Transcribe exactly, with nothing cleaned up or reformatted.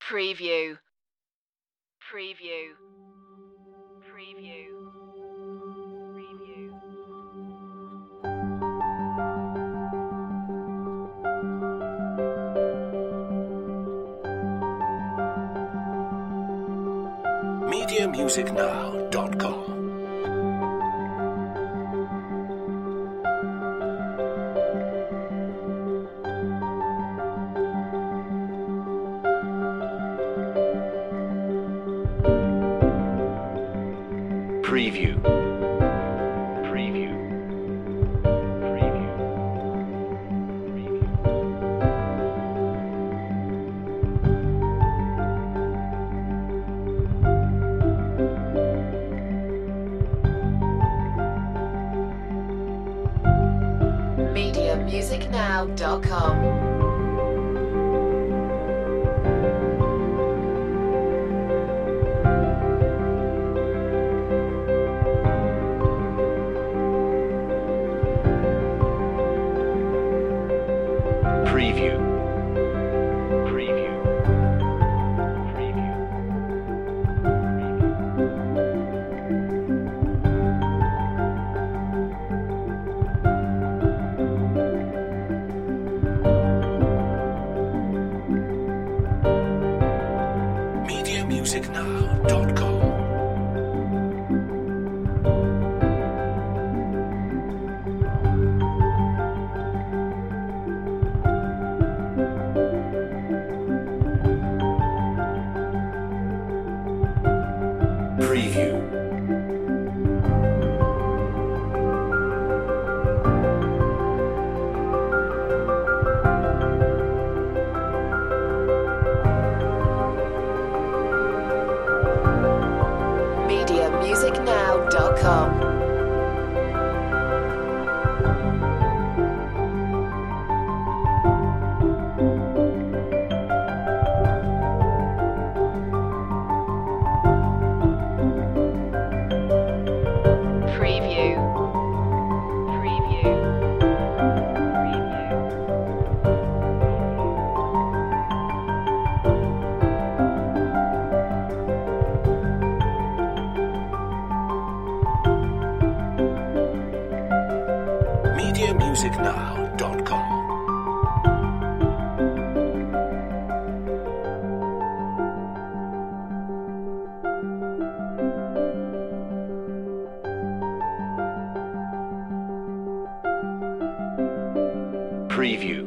Preview. Preview. Preview. Preview. media music now dot com. Preview. Preview. Preview. Preview. media music now dot com. Preview. Preview. Preview. media music now dot com. Preview. media music now dot com. Preview. Preview. media music now dot com. Preview.